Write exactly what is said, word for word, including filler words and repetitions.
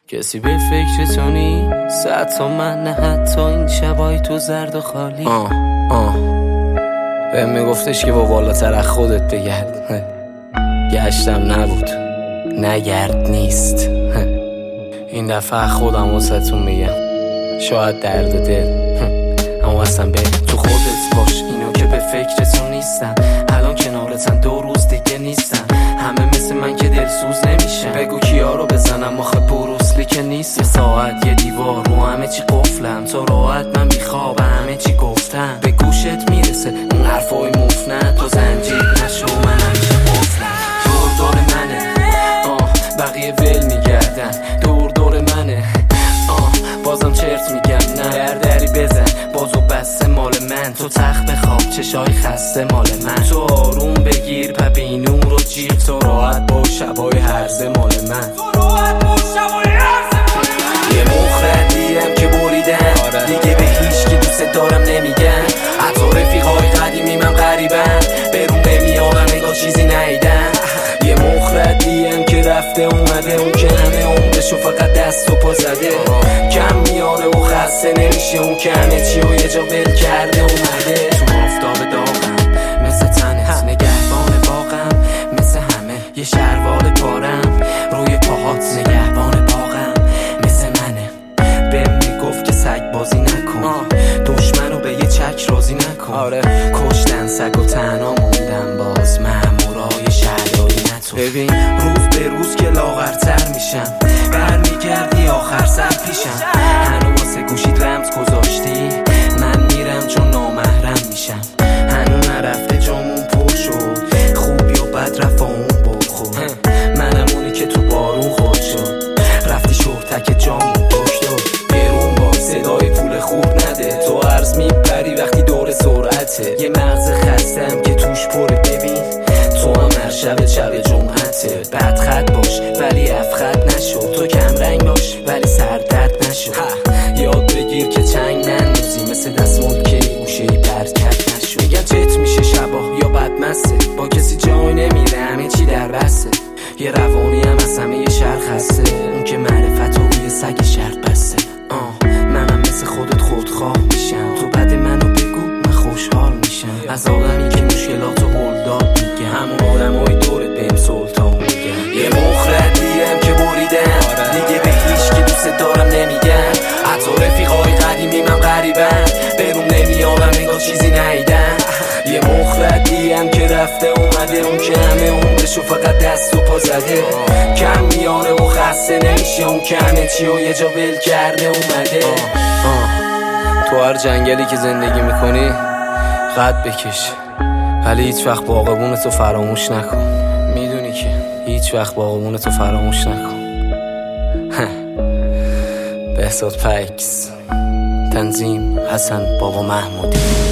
کسی به فکر تو نیست، حتی من، نه حتی این شبای تو زرد و خالی. آه آه بهم میگفتش که با بالاتر از خودت بگرد، گشتم نبود، نگرد نیست. این دفعه خودم واسهتون میگم، شاید درد دل، اما اصلا به تو خودت باش. اینو که به فکر تو نیستم، الان کنارتن دو روز دیگه نیستم. همه مثل من که دلسوز نمیشن، بگو کیا رو بزنم آخه بروسلی که نیست. یه ساعت یه دیوار رو همه چی قفلم، تو راحت من میخوابم همه چی گفتم. به گوشت میرسه اون حرفای مفنن، تو زنجیر نشو من همیشه قفلم. دور دور منه آه بقیه ول میگردن، دور دور منه آه بازم چرت میگم. نه در دری بزن بازو بسته مال من، تو تخت بخواب چشای خسته مال من. تو آروم بگیر پبینون رو جیغ، تو راحت با شبای هرزه مال من. تو راحت با شبای هرزه مال من. یه مخردیم که بریدن دیگه به هیچ که دوست دارم نمیگن، حتی رفیقای قدیمیم هم غریبن، برون نمیارم نگاه چیزی نیدن. یه مخردیم که رفته اومده، اون که همه عمرشو فقط دست و پا زده، کم میاره و خسته نمیشه، اون که همه چی و یه جا ول کرده اومده. تو آفتاب داغم مثل تنت، نگهبان باغم مثل همه، یه شلوار پارم روی پاهات، نگهبان باغم مثل منه. بهم میگفت که سگ بازی نکن، دشمنو به یه چک راضی نکن. آره کشتن سگ و تنها موندم، باز مامورای شهرداری نتو. ببین روز به روز که لاغرتر میشم، برمیگردی آخر سر پیشم. هنو واسه گوشید رمز گذاشتی، من میرم چون نامحرم میشم. هنو نرفته جامون پر شد، خوب یا بد رفت اون بخور. منم اونی که تو بارون خود شد، رفتی شورتک جامون داشت. بیرون با صدای پول خوب نده، تو عرض میپری وقتی دور سرعته. یه مغز خستم که توش پره، ببین تو هم هر شب شب جمعته. بد خط باش ولی افخط نشو، تو کم رنگ باش ولی سردرد نشو. یاد بگیر که چنگ نندازی، مثل دستمال که گوشه برکت نشو. میگن چت میشه شبا یا بدمسته، با کسی جای نمیره همه چی در بسته. یه روانی هم از همه یه شهر خسته، اون که معرفت و روی سگ شرط بسته. آه منم مثل خودت خودخواه میشم، تو بد منو بگو من خوشحال میشم. از آدمی که مشکلاتو هل داد میگم، همون آدمای دورت بهم سلطان میگن. یه مخردیم که بریدن دیگه به هیچ که دوست دارم نمیگن، حتی رفیقای قدیمیم هم غریبن، برون نمیارم نگاه چیزی نیدن. یه مخردیم که رفته اومده، اون که همه عمرشو فقط دست و پا زده، کم میاره و خسته نمیشه، اون که همه چی و یه جا ول کرده اومده. آه. آه. تو هر جنگلی که زندگی میکنی قد بکش، ولی هیچ وقت باغبونتو فراموش نکن. میدونی که هیچ وقت باغبونتو فراموش نکن. بهزاد پکس، تنظیم حسن بابا محمودی.